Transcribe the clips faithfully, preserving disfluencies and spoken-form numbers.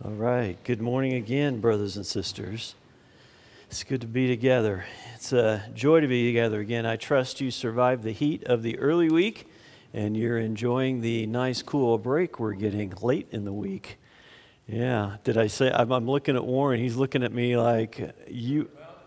All right. Good morning again, brothers and sisters. It's good to be together. It's a joy to be together again. I trust you survived the heat of the early week and you're enjoying the nice, cool break we're getting late in the week. Yeah. Did I say, I'm, I'm looking at Warren. He's looking at me like, you.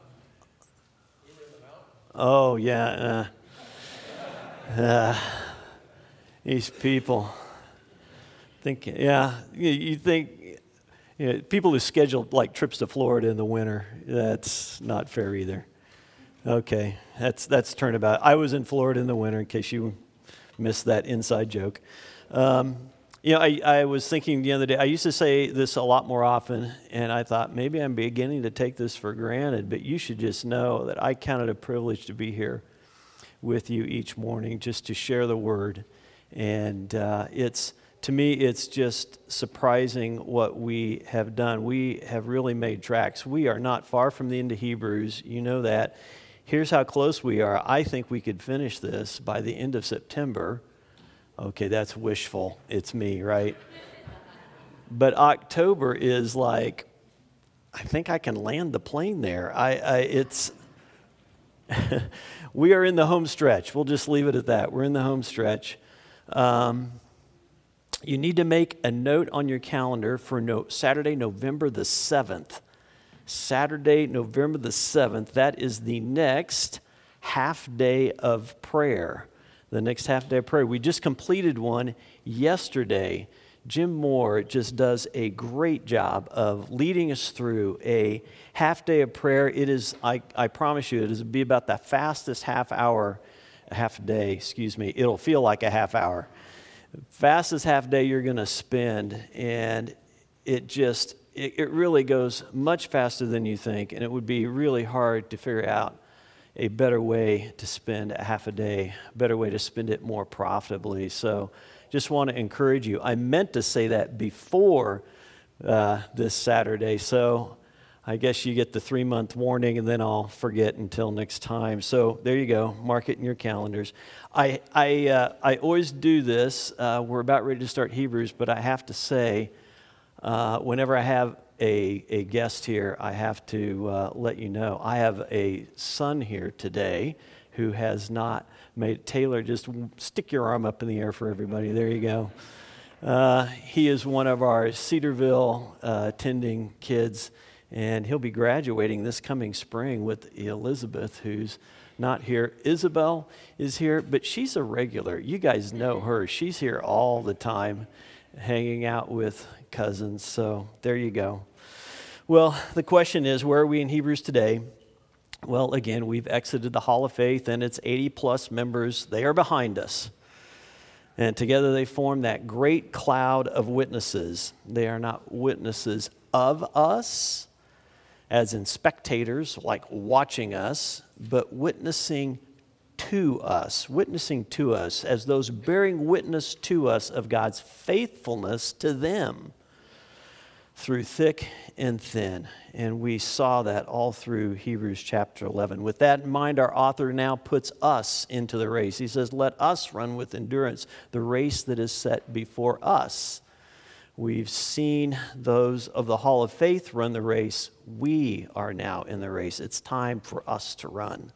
Oh, yeah. Uh, uh, these people. Think, yeah, you, you think. You know, people who schedule like trips to Florida in the winter, that's not fair either. Okay, that's that's turnabout. I was in Florida in the winter, in case you missed that inside joke. Um, you know, I, I was thinking the other day, I used to say this a lot more often, and I thought maybe I'm beginning to take this for granted, but you should just know that I count it a privilege to be here with you each morning just to share the word. And uh, it's To me, it's just surprising what we have done. We have really made tracks. We are not far from the end of Hebrews. You know that. Here's how close we are. I think we could finish this by the end of September. Okay, that's wishful. It's me, right? But October is like, I think I can land the plane there. I, I it's, we are in the home stretch. We'll just leave it at that. We're in the home stretch. Um, You need to make a note on your calendar for no, Saturday, November the seventh. Saturday, November the seventh. That is the next half day of prayer. The next half day of prayer. We just completed one yesterday. Jim Moore just does a great job of leading us through a half day of prayer. It is, I, I promise you, it is be about the fastest half hour, half day, excuse me. It'll feel like a half hour. Fastest half day you're going to spend, and it just, it, it really goes much faster than you think, and it would be really hard to figure out a better way to spend a half a day, a better way to spend it more profitably. So just want to encourage you. I meant to say that before uh, this Saturday, so I guess you get the three-month warning, and then I'll forget until next time. So there you go. Mark it in your calendars. I I uh, I always do this. Uh, we're about ready to start Hebrews, but I have to say, uh, whenever I have a, a guest here, I have to uh, let you know. I have a son here today who has not made, Taylor, just stick your arm up in the air for everybody. There you go. Uh, he is one of our Cedarville uh, attending kids. And he'll be graduating this coming spring with Elizabeth, who's not here. Isabel is here, but she's a regular. You guys know her. She's here all the time, hanging out with cousins. So there you go. Well, the question is, where are we in Hebrews today? Well, again, we've exited the Hall of Faith, and it's eighty plus members. They are behind us. And together they form that great cloud of witnesses. They are not witnesses of us, as in spectators, like watching us, but witnessing to us, witnessing to us as those bearing witness to us of God's faithfulness to them through thick and thin. And we saw that all through Hebrews chapter eleven. With that in mind, our author now puts us into the race. He says, let us run with endurance the race that is set before us. We've seen those of the Hall of Faith run the race. We are now in the race. It's time for us to run.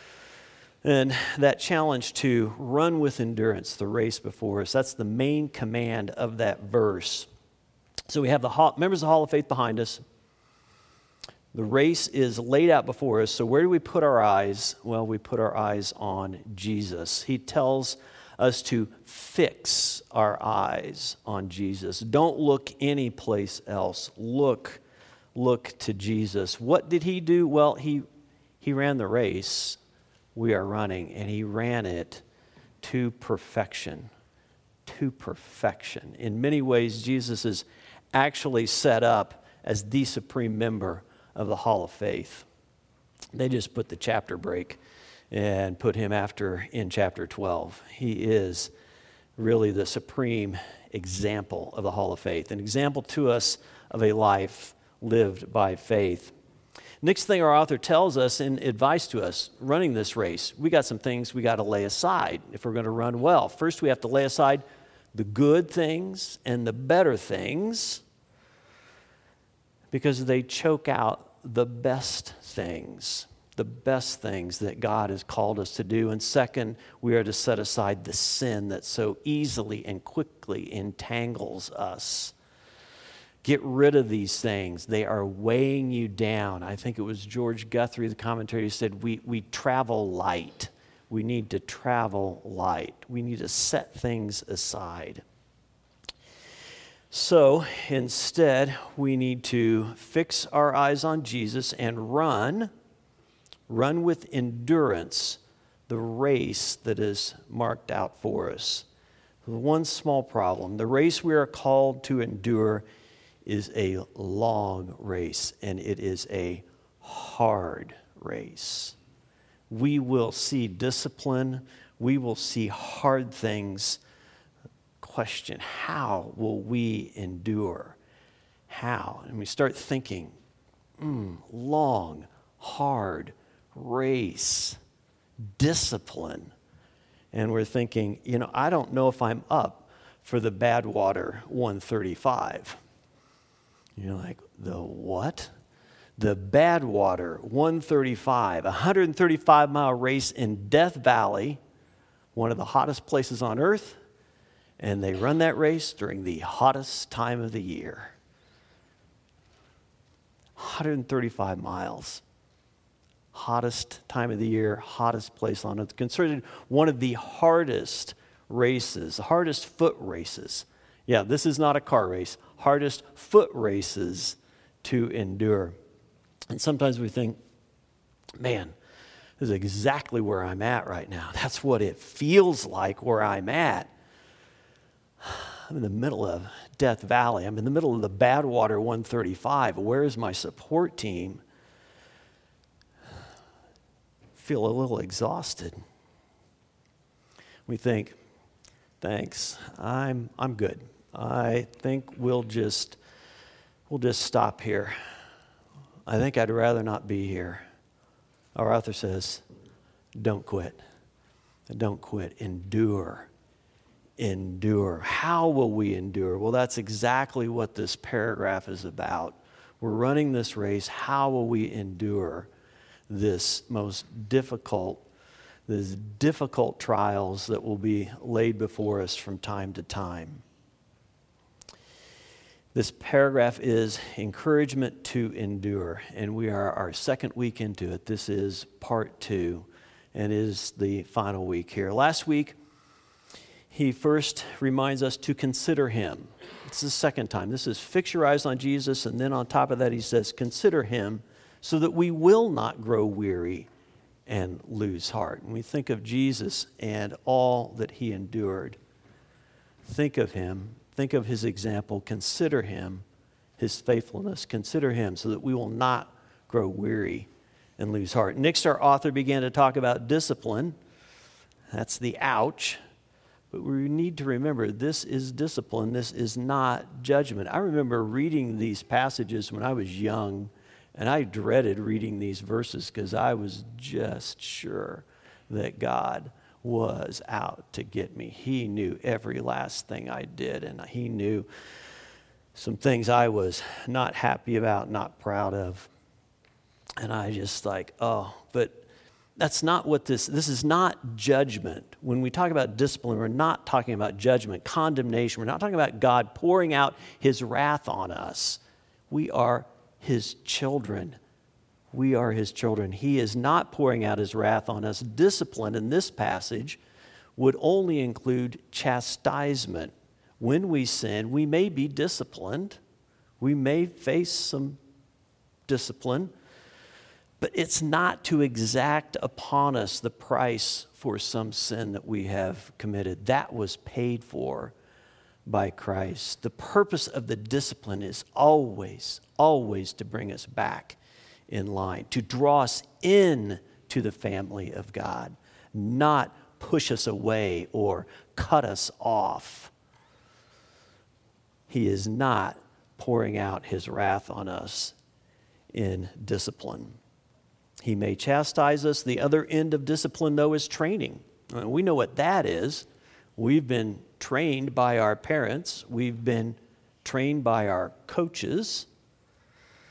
And that challenge to run with endurance, the race before us, that's the main command of that verse. So we have the hall, members of the Hall of Faith behind us. The race is laid out before us. So where do we put our eyes? Well, we put our eyes on Jesus. He tells us to fix our eyes on Jesus. Don't look anyplace else. Look, look to Jesus. What did he do? Well, he he ran the race we are running, and he ran it to perfection. To perfection. In many ways, Jesus is actually set up as the supreme member of the Hall of Faith. They just put the chapter break and put him after in chapter twelve. He is really the supreme example of the Hall of Faith, an example to us of a life lived by faith. Next thing our author tells us in advice to us, running this race, we got some things we got to lay aside if we're going to run well. First, we have to lay aside the good things and the better things because they choke out the best things, the best things that God has called us to do. And second, we are to set aside the sin that so easily and quickly entangles us. Get rid of these things. They are weighing you down. I think it was George Guthrie, the commentator, who said, we, we travel light. We need to travel light. We need to set things aside. So instead, we need to fix our eyes on Jesus and run, run with endurance the race that is marked out for us. One small problem: the race we are called to endure is a long race, and it is a hard race. We will see discipline. We will see hard things. Question: how will we endure? How? And we start thinking, mm, long, hard race, discipline. And we're thinking, you know, I don't know if I'm up for the Badwater one thirty-five. You're like, the what? The Badwater one thirty-five, a one hundred thirty-five mile race in Death Valley, one of the hottest places on earth. And they run that race during the hottest time of the year. one hundred thirty-five miles. Hottest time of the year, hottest place on earth. Considered one of the hardest races, the hardest foot races. Yeah, this is not a car race. Hardest foot races to endure. And sometimes we think, man, this is exactly where I'm at right now. That's what it feels like where I'm at. I'm in the middle of Death Valley. I'm in the middle of the Badwater one thirty-five. Where is my support team? Feel a little exhausted. We think, thanks, I'm I'm good. I think we'll just we'll just stop here. I think I'd rather not be here. Our author says, don't quit. Don't quit. Endure. Endure. How will we endure? Well, that's exactly what this paragraph is about. We're running this race. How will we endure this most difficult, these difficult trials that will be laid before us from time to time? This paragraph is encouragement to endure, and we are our second week into it. This is part two, and is the final week here. Last week, he first reminds us to consider him. It's the second time. This is fix your eyes on Jesus, and then on top of that he says, consider him so that we will not grow weary and lose heart. And we think of Jesus and all that he endured. Think of him. Think of his example. Consider him, his faithfulness. Consider him so that we will not grow weary and lose heart. Next, our author began to talk about discipline. That's the ouch. But we need to remember, this is discipline. This is not judgment. I remember reading these passages when I was young, and I dreaded reading these verses because I was just sure that God was out to get me. He knew every last thing I did, and he knew some things I was not happy about, not proud of. And I just like, oh, but that's not what this, this is not judgment. When we talk about discipline, we're not talking about judgment, condemnation. We're not talking about God pouring out his wrath on us. We are his children. We are his children. He is not pouring out his wrath on us. Discipline in this passage would only include chastisement. When we sin, we may be disciplined. We may face some discipline. But it's not to exact upon us the price for some sin that we have committed. That was paid for by Christ. The purpose of the discipline is always, always to bring us back in line, to draw us in to the family of God, not push us away or cut us off. He is not pouring out his wrath on us in discipline. He may chastise us. The other end of discipline, though, is training. We know what that is. We've been trained by our parents. We've been trained by our coaches.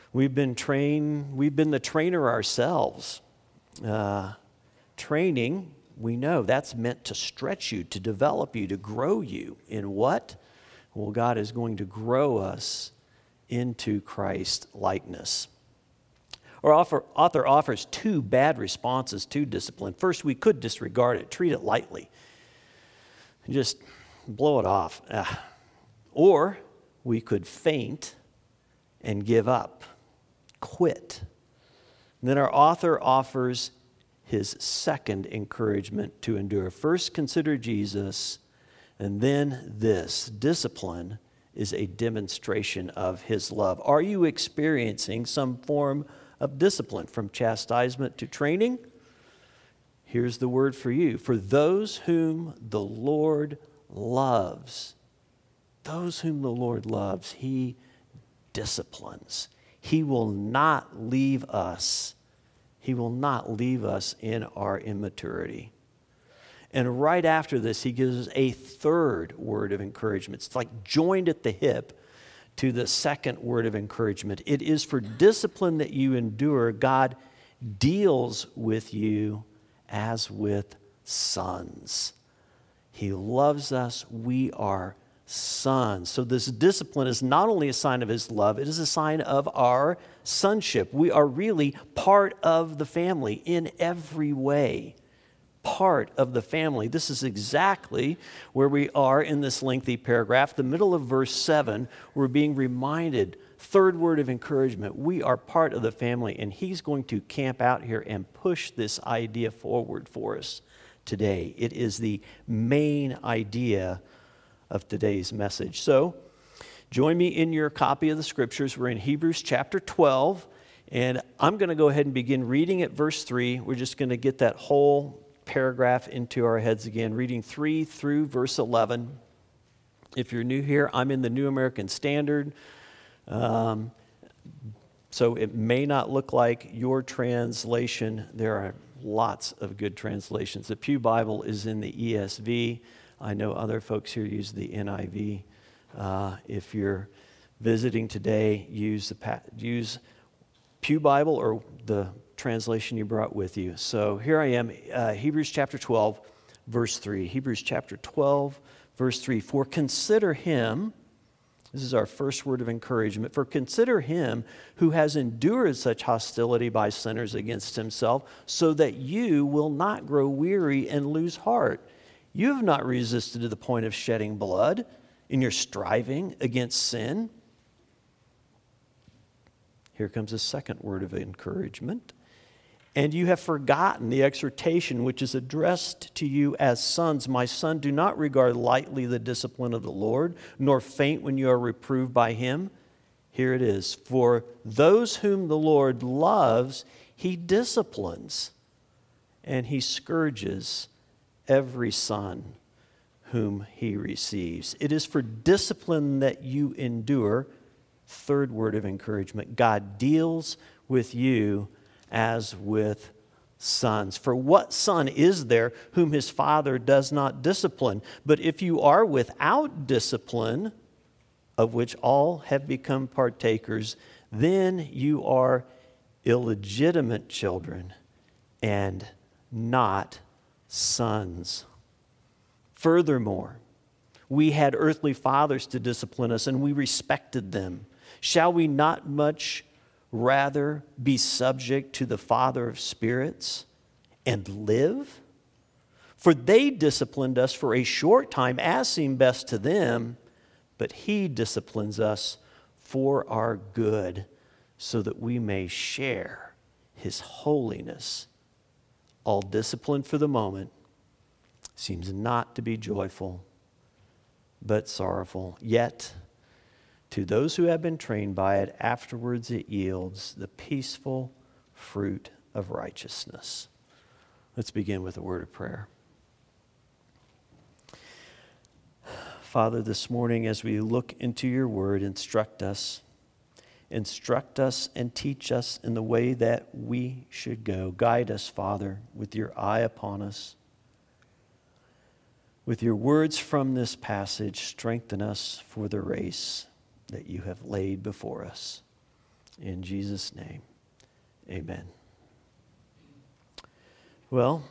We've been trained, we've been the trainer ourselves. Uh, training, we know that's meant to stretch you, to develop you, to grow you. In what? Well, God is going to grow us into Christ likeness. Our author, author offers two bad responses to discipline. First, we could disregard it, treat it lightly, and just blow it off. Ah. Or we could faint and give up, quit. And then our author offers his second encouragement to endure. First, consider Jesus, and then this. Discipline is a demonstration of his love. Are you experiencing some form of discipline, from chastisement to training? Here's the word for you. For those whom the Lord loves, those whom the Lord loves, he disciplines. He will not leave us. He will not leave us in our immaturity. And right after this, he gives us a third word of encouragement. It's like joined at the hip to the second word of encouragement. It is for discipline that you endure. God deals with you as with sons. He loves us. We are sons. So this discipline is not only a sign of his love, it is a sign of our sonship. We are really part of the family in every way. Part of the family. This is exactly where we are in this lengthy paragraph. The middle of verse seven, we're being reminded, third word of encouragement, we are part of the family, and he's going to camp out here and push this idea forward for us today. It is the main idea of today's message. So, join me in your copy of the scriptures. We're in Hebrews chapter twelve, and I'm going to go ahead and begin reading at verse three. We're just going to get that whole paragraph into our heads again, reading three through verse eleven. If you're new here, I'm in the New American Standard, um, so it may not look like your translation. There are lots of good translations. The Pew Bible is in the E S V. I know other folks here use the N I V. Uh, if you're visiting today, use the use Pew Bible or the translation you brought with you. So here I am, uh, Hebrews chapter twelve, verse three. Hebrews chapter twelve, verse three. For consider him, this is our first word of encouragement, for consider him who has endured such hostility by sinners against himself, so that you will not grow weary and lose heart. You have not resisted to the point of shedding blood in your striving against sin. Here comes a second word of encouragement. And you have forgotten the exhortation which is addressed to you as sons. My son, do not regard lightly the discipline of the Lord, nor faint when you are reproved by him. Here it is. For those whom the Lord loves, he disciplines, and he scourges every son whom he receives. It is for discipline that you endure. Third word of encouragement. God deals with you as with sons. For what son is there whom his father does not discipline? But if you are without discipline, of which all have become partakers, then you are illegitimate children and not sons. Furthermore, we had earthly fathers to discipline us, and we respected them. Shall we not much rather be subject to the Father of spirits and live? For they disciplined us for a short time, as seemed best to them, but he disciplines us for our good, so that we may share his holiness. All discipline for the moment seems not to be joyful, but sorrowful. Yet, to those who have been trained by it, afterwards it yields the peaceful fruit of righteousness. Let's begin with a word of prayer. Father, this morning as we look into your word, instruct us. Instruct us and teach us in the way that we should go. Guide us, Father, with your eye upon us. With your words from this passage, strengthen us for the race that you have laid before us. In Jesus' name, amen. Well,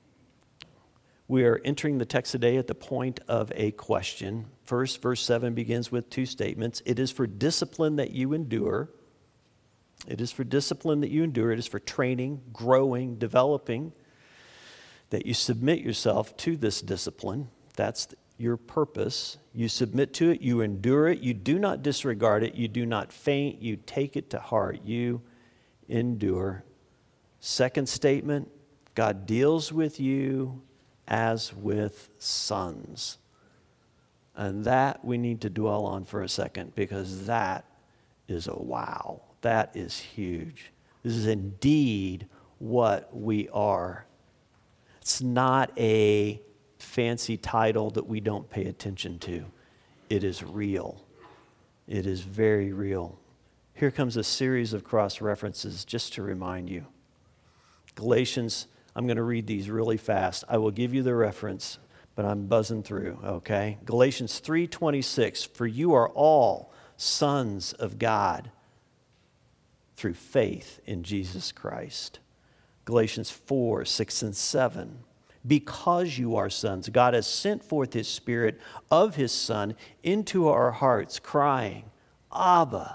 we are entering the text today at the point of a question. First, verse seven begins with two statements. It is for discipline that you endure. It is for discipline that you endure. It is for training, growing, developing, that you submit yourself to this discipline. That's your purpose. You submit to it. You endure it. You do not disregard it. You do not faint. You take it to heart. You endure. Second statement, God deals with you as with sons. And that we need to dwell on for a second, because that is a wow. That is huge. This is indeed what we are. It's not a fancy title that we don't pay attention to. It is real. It is very real. Here comes a series of cross references just to remind you. Galatians, I'm going to read these really fast. I will give you the reference, but I'm buzzing through, okay? Galatians three twenty-six, for you are all sons of God through faith in Jesus Christ. Galatians four, six, and seven. Because you are sons, God has sent forth his Spirit of his Son into our hearts, crying, Abba,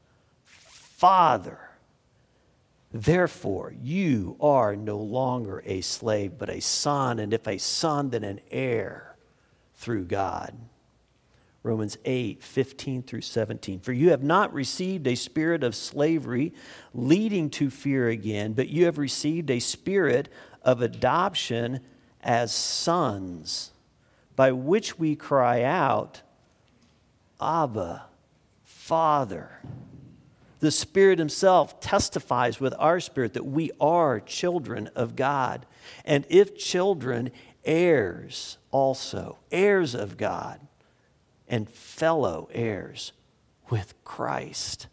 Father. Therefore, you are no longer a slave, but a son, and if a son, then an heir through God. Romans eight, fifteen through seventeen. For you have not received a spirit of slavery leading to fear again, but you have received a spirit of adoption as sons, by which we cry out, Abba, Father. The Spirit himself testifies with our spirit that we are children of God. And if children, heirs also, heirs of God, and fellow heirs with Christ.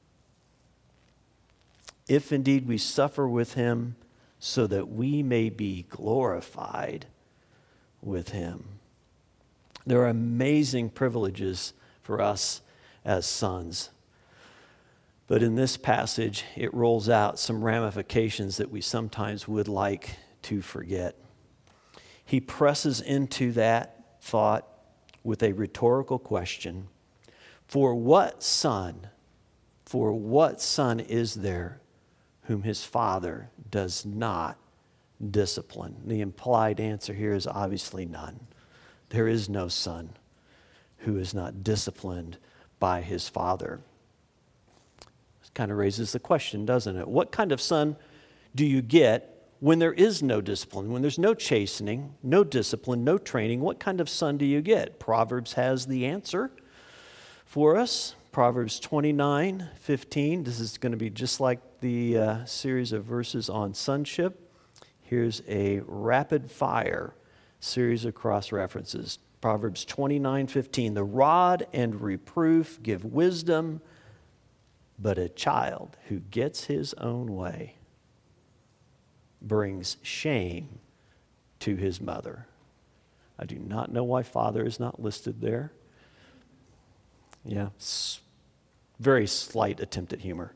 If indeed we suffer with him, so that we may be glorified with him. There are amazing privileges for us as sons. But in this passage, it rolls out some ramifications that we sometimes would like to forget. He presses into that thought with a rhetorical question. For what son, for what son is there whom his father does not discipline? The implied answer here is obviously none. There is no son who is not disciplined by his father. This kind of raises the question, doesn't it? What kind of son do you get when there is no discipline, when there's no chastening, no discipline, no training? What kind of son do you get? Proverbs has the answer for us. Proverbs twenty-nine fifteen. This is going to be just like the uh, series of verses on sonship. Here's a rapid fire series of cross references. Proverbs twenty-nine fifteen. The rod and reproof give wisdom, but a child who gets his own way brings shame to his mother. I do not know why father is not listed there. Yeah, very slight attempt at humor.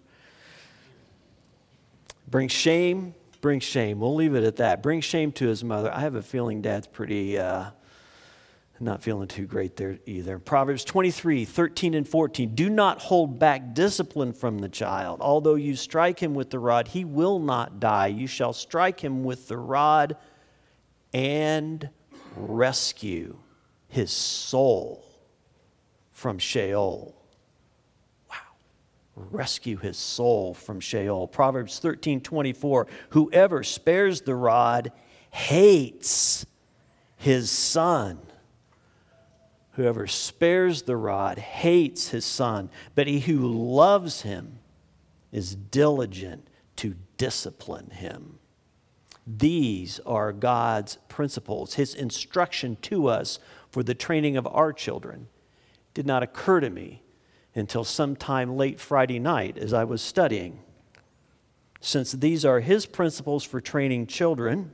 Bring shame, bring shame. We'll leave it at that. Bring shame to his mother. I have a feeling Dad's pretty, uh, not feeling too great there either. Proverbs twenty-three, thirteen and fourteen. Do not hold back discipline from the child. Although you strike him with the rod, he will not die. You shall strike him with the rod and rescue his soul from Sheol. Wow. Rescue his soul from Sheol. Proverbs thirteen twenty-four. Whoever spares the rod hates his son. Whoever spares the rod hates his son, but he who loves him is diligent to discipline him. These are God's principles, his instruction to us for the training of our children. Did not occur to me until sometime late Friday night as I was studying. Since these are his principles for training children,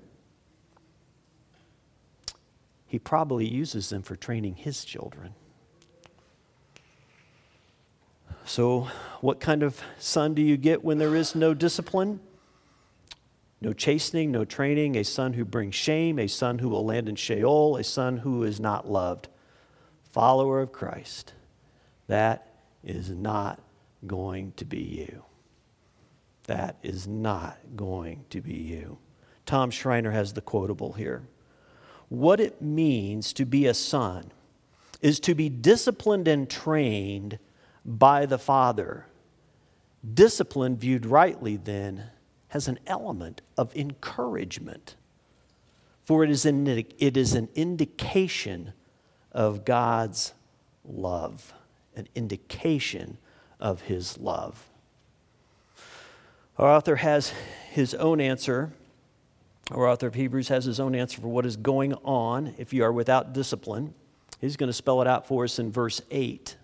he probably uses them for training his children. So What kind of son do you get when there is no discipline? No chastening, no training, a son who brings shame, a son who will land in Sheol, a son who is not loved. Follower of Christ, that is not going to be you. That is not going to be you. Tom Schreiner has the quotable here. What it means to be a son is to be disciplined and trained by the Father. Discipline, viewed rightly, then, has an element of encouragement, for it is an, it is an indication of God's love, an indication of his love. Our author has his own answer. Our author of Hebrews has his own answer for what is going on if you are without discipline. He's going to spell it out for us in verse eight.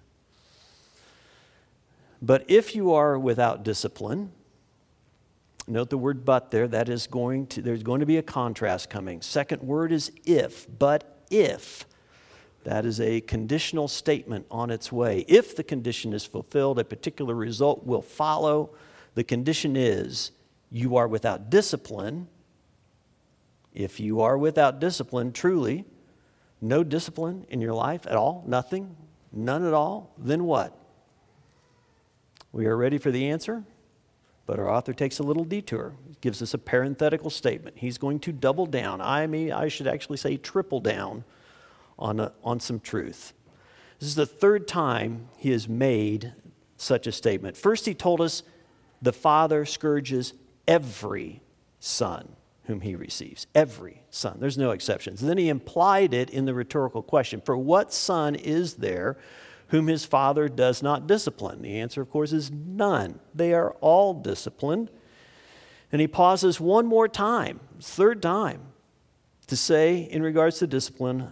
But if you are without discipline, note the word but there, that is going to, there's going to be a contrast coming. Second word is if, but if. That is a conditional statement on its way. If the condition is fulfilled, a particular result will follow. The condition is you are without discipline. If you are without discipline, truly, no discipline in your life at all, nothing, none at all, then what? We are ready for the answer, but our author takes a little detour. He gives us a parenthetical statement. He's going to double down. I mean, I should actually say triple down on, a, on some truth. This is the third time he has made such a statement. First, he told us the Father scourges every son whom he receives. Every son. There's no exceptions. Then he implied it in the rhetorical question. For what son is there whom his father does not discipline? The answer, of course, is none. They are all disciplined. And he pauses one more time, third time, to say in regards to discipline,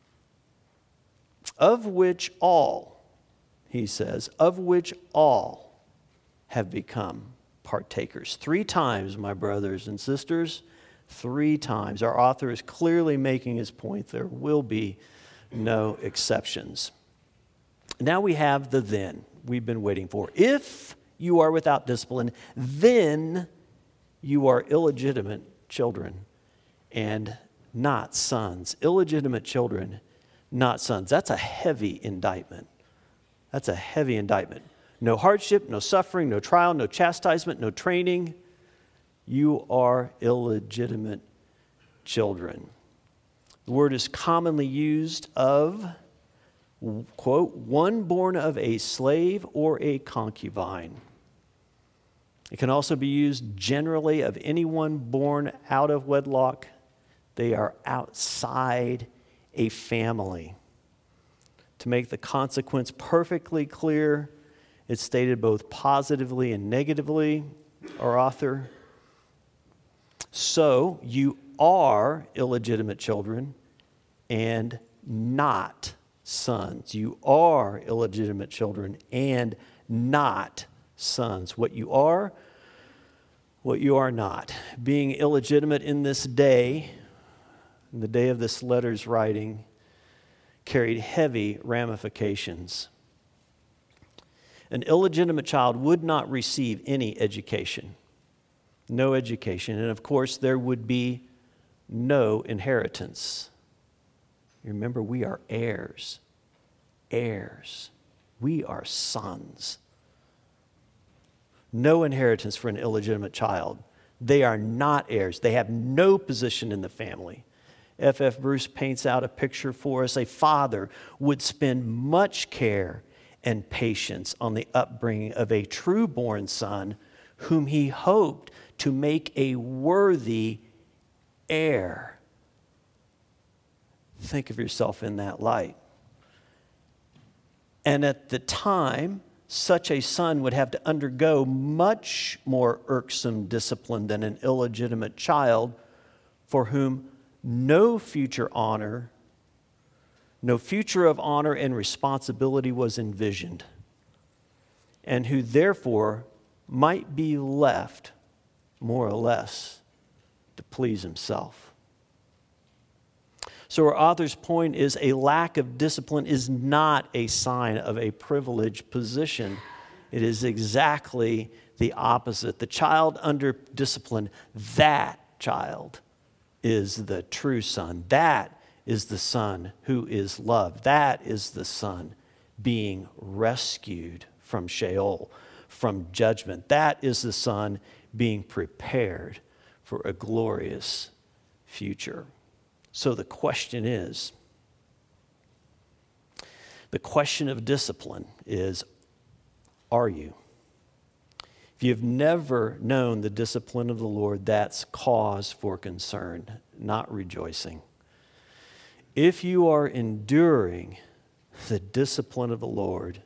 of which all, he says, of which all have become partakers. Three times, my brothers and sisters, three times. Our author is clearly making his point. There will be no exceptions. Now we have the then we've been waiting for. If you are without discipline, then you are illegitimate children and not sons. Illegitimate children, not sons. That's a heavy indictment. That's a heavy indictment. No hardship, no suffering, no trial, no chastisement, no training. You are illegitimate children. The word is commonly used of, quote, one born of a slave or a concubine. It can also be used generally of anyone born out of wedlock. They are outside a family. To make the consequence perfectly clear, it's stated both positively and negatively, our author. So you are illegitimate children and not sons. You are illegitimate children and not sons. What you are, what you are not. Being illegitimate in this day, in the day of this letter's writing, carried heavy ramifications. An illegitimate child would not receive any education. No education. And of course, there would be no inheritance. Remember, we are heirs. Heirs. We are sons. No inheritance for an illegitimate child. They are not heirs. They have no position in the family. F F Bruce paints out a picture for us. A father would spend much care and patience on the upbringing of a true-born son whom he hoped to make a worthy heir. Think of yourself in that light. And at the time, such a son would have to undergo much more irksome discipline than an illegitimate child for whom no future honor, no future of honor and responsibility was envisioned, and who therefore might be left more or less to please himself. So our author's point is a lack of discipline is not a sign of a privileged position It is exactly the opposite. The child under discipline, that child is the true son. That is the son who is loved. That is the son being rescued from Sheol, from judgment. That is the son being prepared for a glorious future. So the question is, the question of discipline is, are you? If you've never known the discipline of the Lord, that's cause for concern, not rejoicing. If you are enduring the discipline of the Lord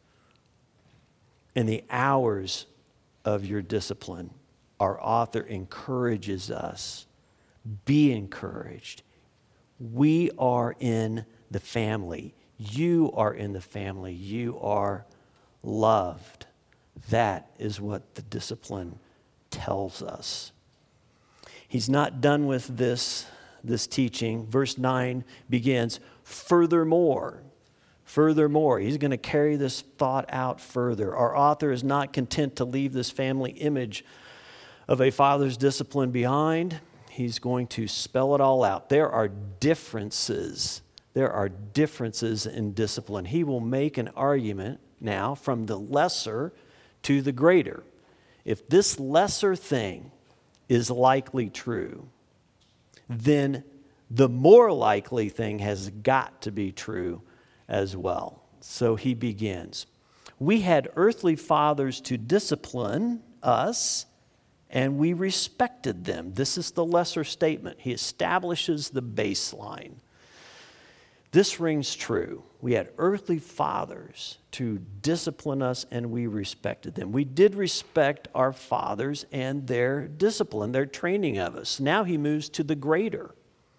in the hours of your discipline, our author encourages us, be encouraged. We are in the family. You are in the family. You are loved. That is what the discipline tells us. He's not done with this, this teaching. Verse nine begins, furthermore. Furthermore, he's going to carry this thought out further. Our author is not content to leave this family image of a father's discipline behind. He's going to spell it all out. There are differences. There are differences in discipline. He will make an argument now from the lesser to the greater. If this lesser thing is likely true, then the more likely thing has got to be true as well. So he begins. We had earthly fathers to discipline us, and we respected them. This is the lesser statement. He establishes the baseline. This rings true. We had earthly fathers to discipline us, and we respected them. We did respect our fathers and their discipline, their training of us. Now he moves to the greater.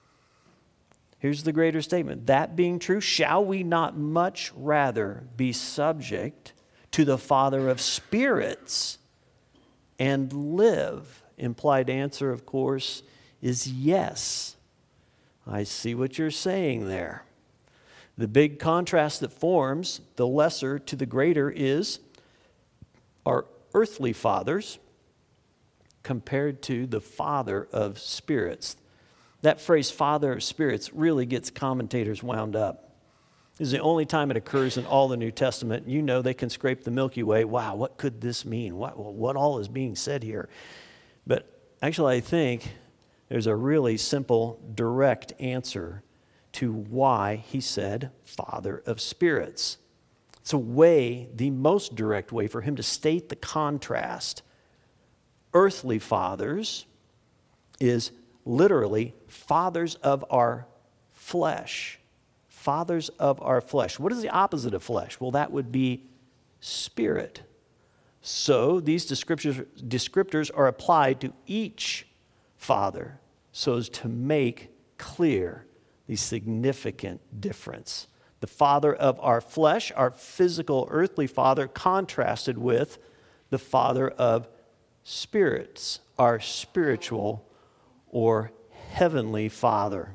Here's the greater statement. That being true, shall we not much rather be subject to the Father of spirits and live? Implied answer, of course, is yes. I see what you're saying there. The big contrast that forms the lesser to the greater is our earthly fathers compared to the Father of spirits. That phrase, Father of spirits, really gets commentators wound up. This is the only time it occurs in all the New Testament. You know they can scrape the Milky Way. Wow, what could this mean? What, what all is being said here? But actually, I think there's a really simple, direct answer to why he said Father of spirits. It's a way, the most direct way for him to state the contrast. Earthly fathers is literally fathers of our flesh. Fathers of our flesh. What is the opposite of flesh? Well, that would be spirit. So these descriptors, descriptors are applied to each father so as to make clear the significant difference. The father of our flesh, our physical earthly father, contrasted with the father of spirits, our spiritual or heavenly Father.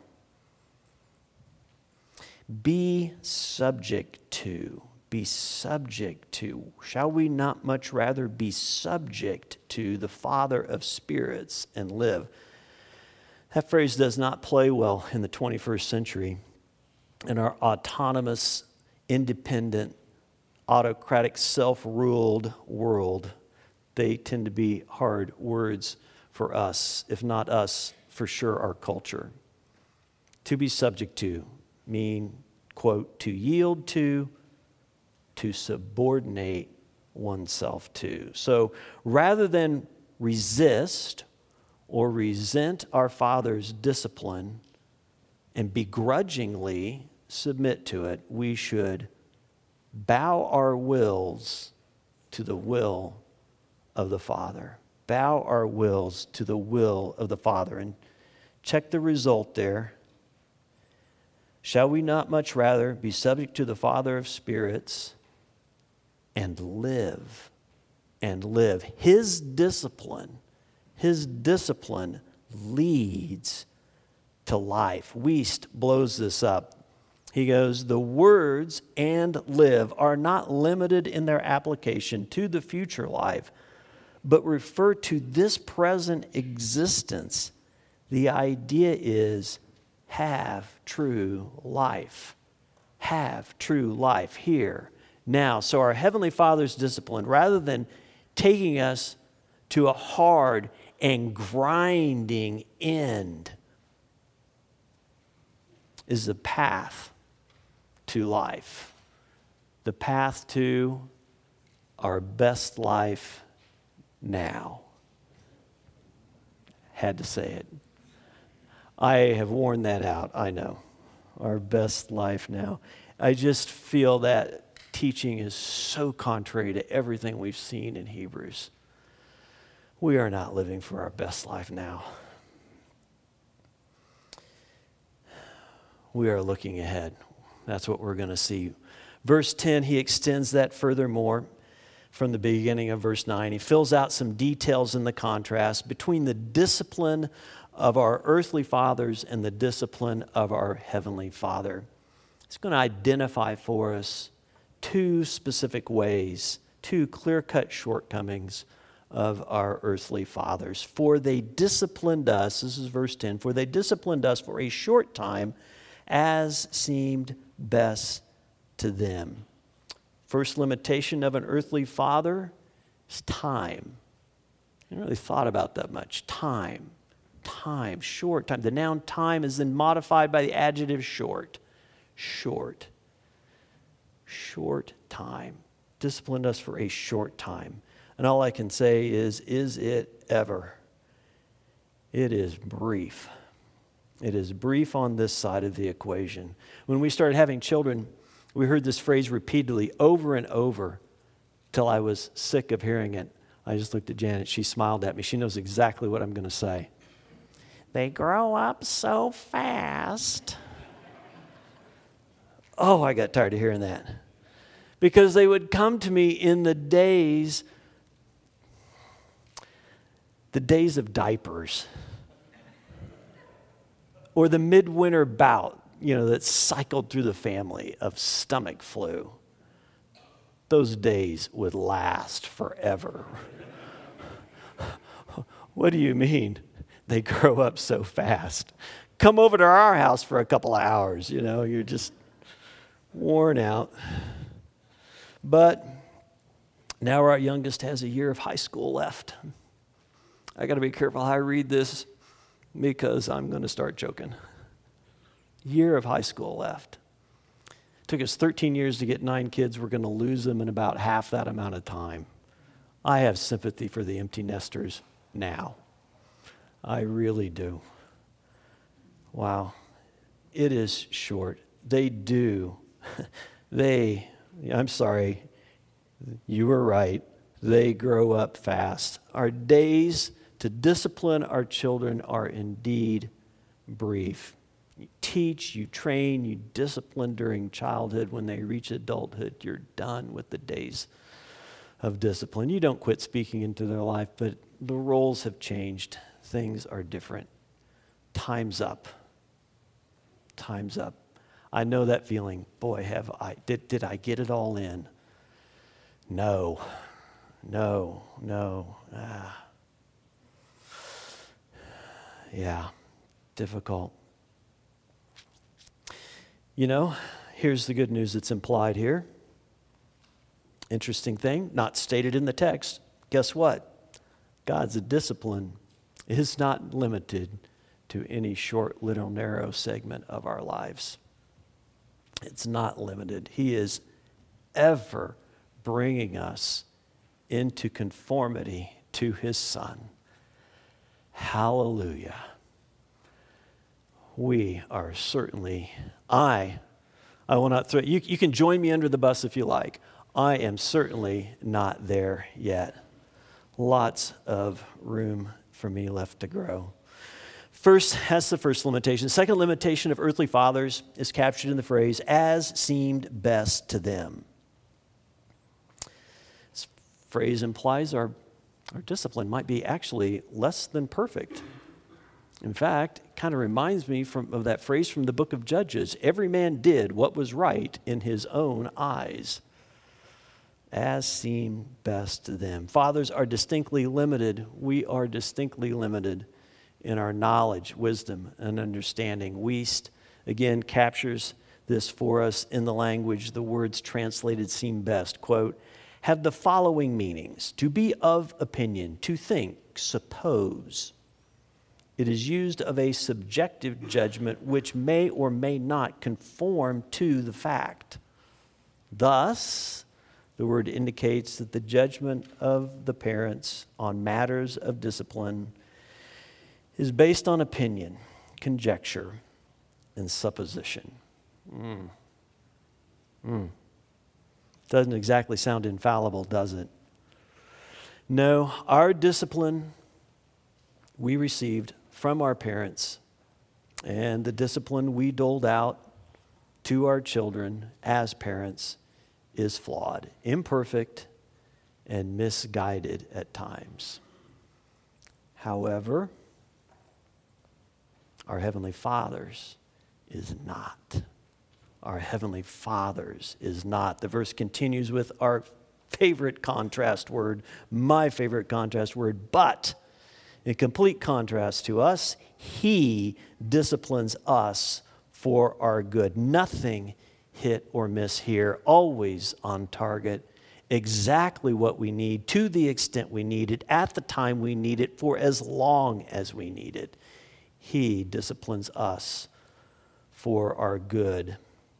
Be subject to, be subject to. Shall we not much rather be subject to the Father of spirits and live? That phrase does not play well in the twenty-first century. In our autonomous, independent, autocratic, self-ruled world, they tend to be hard words for us, if not us, for sure our culture. To be subject to mean, quote, to yield to, to subordinate oneself to. So rather than resist or resent our Father's discipline and begrudgingly submit to it, we should bow our wills to the will of the Father. Bow our wills to the will of the Father. And check the result there. Shall we not much rather be subject to the Father of spirits and live? And live. His discipline, his discipline leads to life. Wuest blows this up He goes, the words "and live" are not limited in their application to the future life, but refer to this present existence. The idea is have true life. Have true life here, now. So our Heavenly Father's discipline, rather than taking us to a hard and grinding end, is the path to life, the path to our best life now. Had to say it. I have worn that out, I know. Our best life now. I just feel that teaching is so contrary to everything we've seen in Hebrews. We are not living for our best life now. We are looking ahead. That's what we're going to see. Verse ten, he extends that furthermore from the beginning of verse nine. He fills out some details in the contrast between the discipline of our earthly fathers and the discipline of our Heavenly Father. It's going to identify for us two specific ways, two clear-cut shortcomings of our earthly fathers. For they disciplined us, this is verse ten, for they disciplined us for a short time as seemed best to them. First limitation of an earthly father is time. I haven't really thought about that much. Time. Time. Short time. The noun time is then modified by the adjective short. Short. Short time. Disciplined us for a short time. And all I can say is, is it ever? It is brief. It is brief on this side of the equation. When we started having children, we heard this phrase repeatedly over and over till I was sick of hearing it. I just looked at Janet. She smiled at me. She knows exactly what I'm going to say. They grow up so fast. Oh, I got tired of hearing that. Because they would come to me in the days, the days of diapers. Or the midwinter bout, you know, that cycled through the family of stomach flu. Those days would last forever. What do you mean? They grow up so fast. Come over to our house for a couple of hours, you know, you're just worn out. But now our youngest has a year of high school left. I got to be careful how I read this because I'm going to start joking. Year of high school left. Took us thirteen years to get nine kids. We're going to lose them in about half that amount of time. I have sympathy for the empty nesters now. I really do. Wow. It is short. They do. They, I'm sorry, you were right. They grow up fast. Our days to discipline our children are indeed brief. You teach, you train, you discipline during childhood. When they reach adulthood, you're done with the days of discipline. You don't quit speaking into their life, but the roles have changed. Things are different. Time's up. Time's up. I know that feeling. Boy, have I, did, did I get it all in? No, no, no. Ah. Yeah, difficult. You know, here's the good news that's implied here. Interesting thing, not stated in the text. Guess what? God's discipline is not limited to any short, little, narrow segment of our lives. It's not limited. He is ever bringing us into conformity to His Son. Hallelujah. We are certainly, I, I will not throw, you, you can join me under the bus if you like. I am certainly not there yet. Lots of room for me left to grow. First, that's the first limitation. Second limitation of earthly fathers is captured in the phrase, as seemed best to them. This phrase implies our, our discipline might be actually less than perfect. In fact, kind of reminds me from, of that phrase from the book of Judges. Every man did what was right in his own eyes, as seemed best to them. Fathers are distinctly limited. We are distinctly limited in our knowledge, wisdom, and understanding. Wuest, again, captures this for us in the language. The words translated seem best. Quote, have the following meanings: to be of opinion, to think, suppose. It is used of a subjective judgment which may or may not conform to the fact. Thus, the word indicates that the judgment of the parents on matters of discipline is based on opinion, conjecture, and supposition. Mm. Mm. Doesn't exactly sound infallible, does it? No, our discipline we received from our parents and the discipline we doled out to our children as parents is flawed, imperfect, and misguided at times. However, our Heavenly Father's is not. Our Heavenly Father's is not. The verse continues with our favorite contrast word, my favorite contrast word, but in complete contrast to us, He disciplines us for our good. Nothing hit or miss here, always on target, exactly what we need, to the extent we need it, at the time we need it, for as long as we need it. He disciplines us for our good.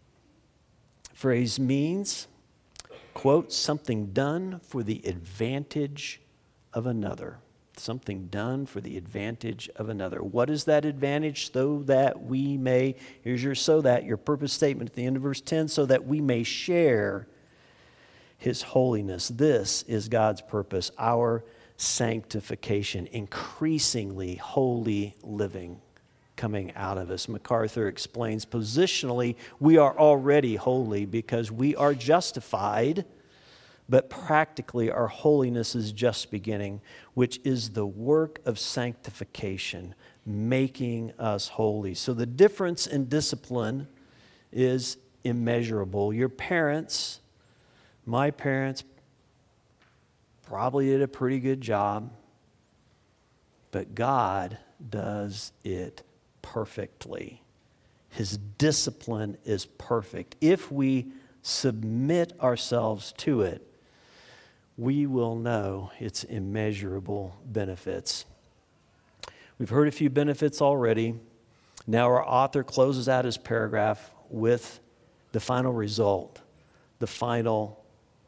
Phrase means, quote, something done for the advantage of another. Something done for the advantage of another. What is that advantage? So that we may, here's your so that, your purpose statement at the end of verse ten, so that we may share His holiness. This is God's purpose, our sanctification, increasingly holy living coming out of us. MacArthur explains, positionally, we are already holy because we are justified, but practically our holiness is just beginning, which is the work of sanctification, making us holy. So the difference in discipline is immeasurable. Your parents, my parents, probably did a pretty good job, but God does it perfectly. His discipline is perfect. If we submit ourselves to it, we will know its immeasurable benefits. We've heard a few benefits already. Now our author closes out his paragraph with the final result, the final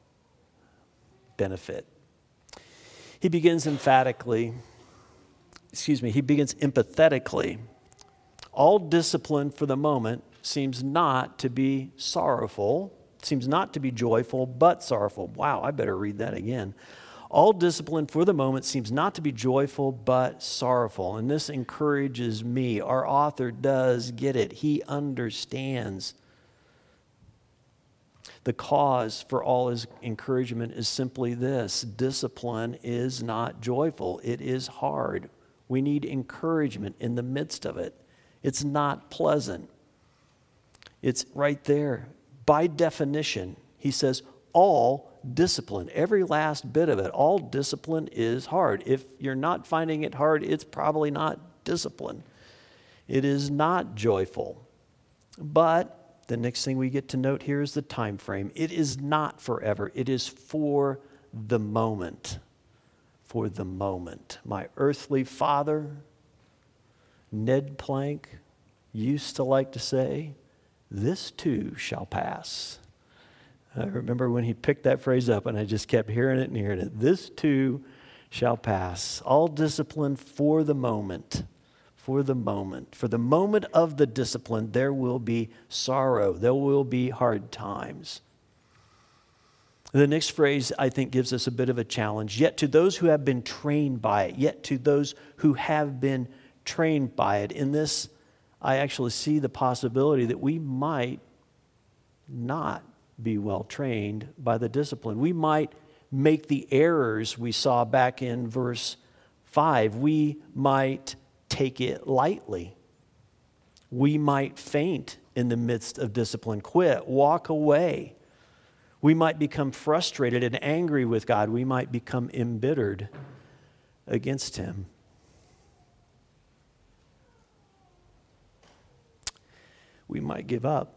benefit. He begins emphatically, excuse me, he begins empathetically. All discipline for the moment seems not to be sorrowful, seems not to be joyful, but sorrowful. Wow, I better read that again. All discipline for the moment seems not to be joyful, but sorrowful. And this encourages me. Our author does get it. He understands. The cause for all his encouragement is simply this: discipline is not joyful. It is hard. We need encouragement in the midst of it. It's not pleasant. It's right there. By definition, he says, all discipline, every last bit of it, all discipline is hard. If you're not finding it hard, it's probably not discipline. It is not joyful. But the next thing we get to note here is the time frame. It is not forever. It is for the moment. For the moment. My earthly father, Ned Plank, used to like to say, this too shall pass. I remember when he picked that phrase up and I just kept hearing it and hearing it. This too shall pass. All discipline for the moment. For the moment. For the moment of the discipline, there will be sorrow. There will be hard times. The next phrase, I think, gives us a bit of a challenge. Yet to those who have been trained by it, yet to those who have been trained by it. In this, I actually see the possibility that we might not be well trained by the discipline. We might make the errors we saw back in verse five. We might take it lightly. We might faint in the midst of discipline, quit, walk away. We might become frustrated and angry with God. We might become embittered against Him. We might give up.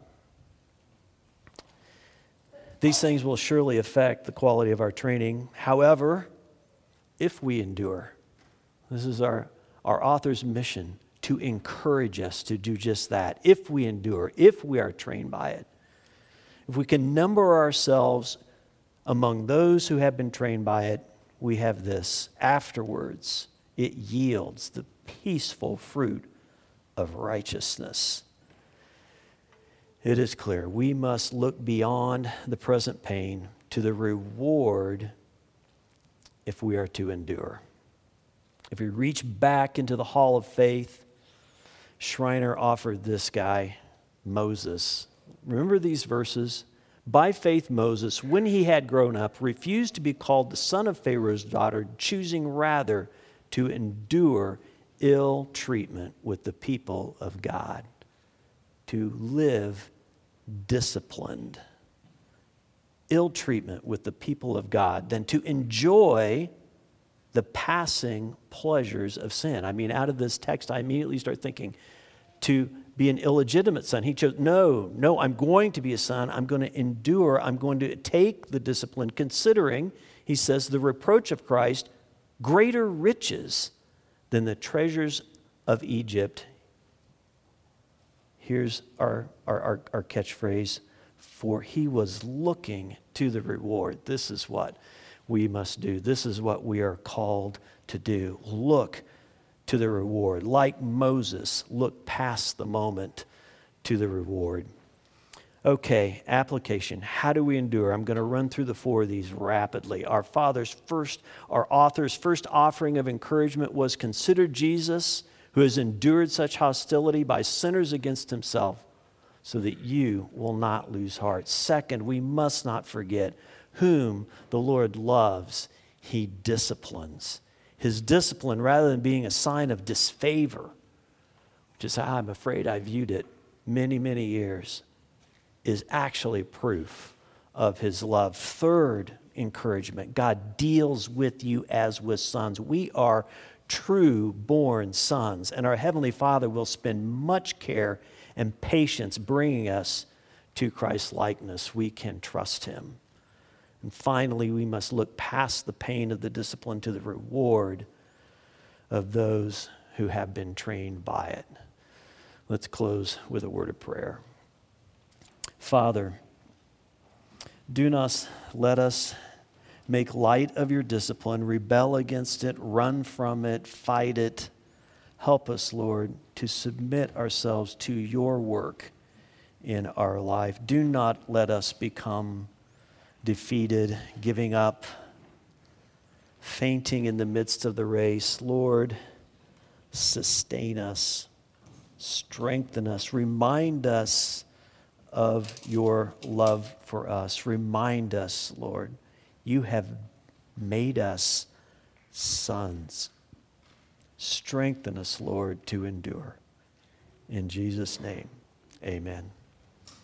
These things will surely affect the quality of our training. However, if we endure, this is our, our author's mission, to encourage us to do just that. If we endure, if we are trained by it, if we can number ourselves among those who have been trained by it, we have this. Afterwards, it yields the peaceful fruit of righteousness. It is clear we must look beyond the present pain to the reward if we are to endure. If we reach back into the hall of faith, Schreiner offered this guy, Moses. Remember these verses? By faith, Moses, when he had grown up, refused to be called the son of Pharaoh's daughter, choosing rather to endure ill treatment with the people of God, to live disciplined. Ill treatment with the people of God than to enjoy the passing pleasures of sin. I mean, out of this text, I immediately start thinking to be an illegitimate son. He chose, no, no, I'm going to be a son. I'm going to endure. I'm going to take the discipline, considering, he says, the reproach of Christ, greater riches than the treasures of Egypt. Here's our, our, our, our catchphrase, for he was looking to the reward. This is what we must do. This is what we are called to do. Look to the reward. Like Moses, look past the moment to the reward. Okay, application. How do we endure? I'm going to run through the four of these rapidly. Our father's first, our author's first offering of encouragement was, consider Jesus, who has endured such hostility by sinners against himself, so that you will not lose heart. Second, we must not forget whom the Lord loves, he disciplines. His discipline, rather than being a sign of disfavor, which is how I'm afraid I viewed it many, many years, is actually proof of his love. Third encouragement, God deals with you as with sons. We are true born sons, and our Heavenly Father will spend much care and patience bringing us to Christ's likeness. We can trust him. And finally, we must look past the pain of the discipline to the reward of those who have been trained by it. Let's close with a word of prayer. Father, do not let us make light of your discipline, rebel against it, run from it, fight it. Help us, Lord, to submit ourselves to your work in our life. Do not let us become defeated, giving up, fainting in the midst of the race. Lord, sustain us, strengthen us, remind us of your love for us. Remind us, Lord, you have made us sons. Strengthen us, Lord, to endure. In Jesus' name, amen.